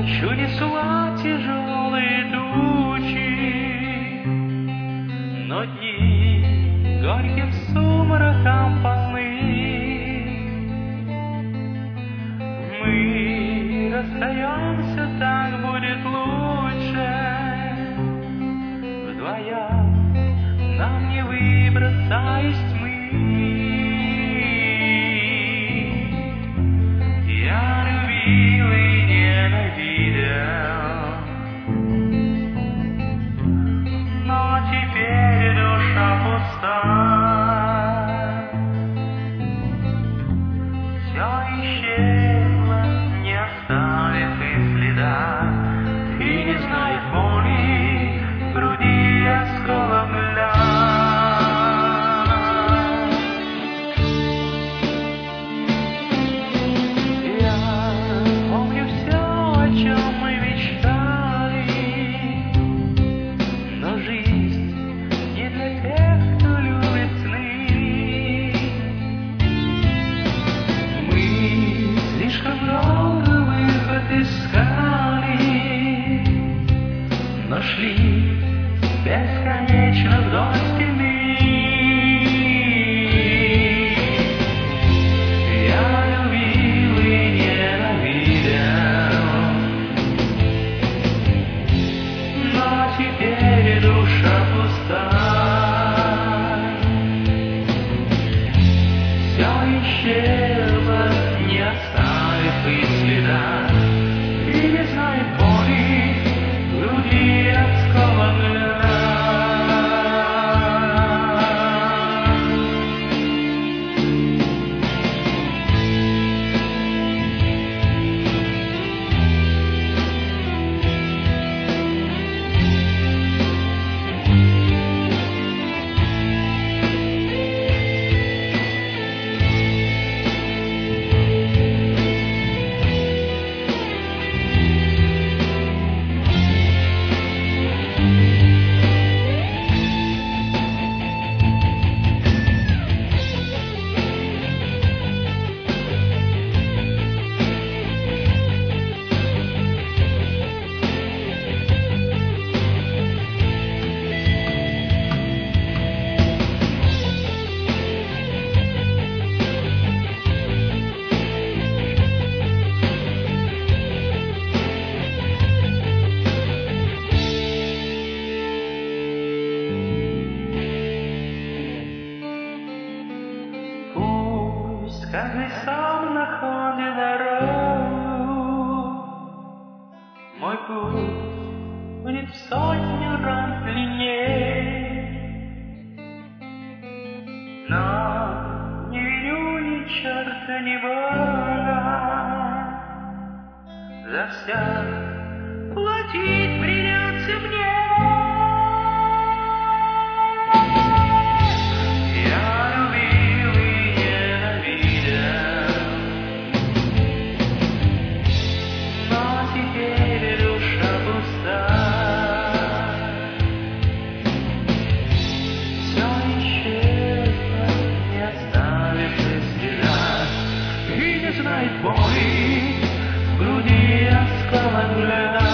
Ночью несла тяжелые тучи, но дни горьким сумраком полны. Мы расстаемся, так будет лучше. Вдвоем нам не выбраться из тьмы. Я любил и ненавидел, но теперь душа пуста. Все исчезло, не оставив и следа, и не знает боли в груди осколок льда. Шли бесконечно вдоль стены. Я любил и ненавидел, но теперь душа пуста. Все исчезло, не оставив и следа, и не знает боли в груди осколок льда. Каждый сам находит дорогу, мой путь будет в сотню раз длиннее, но не виню ни черта, ни Бога, за все платить придется мне. Знает боли в груди осколок льда.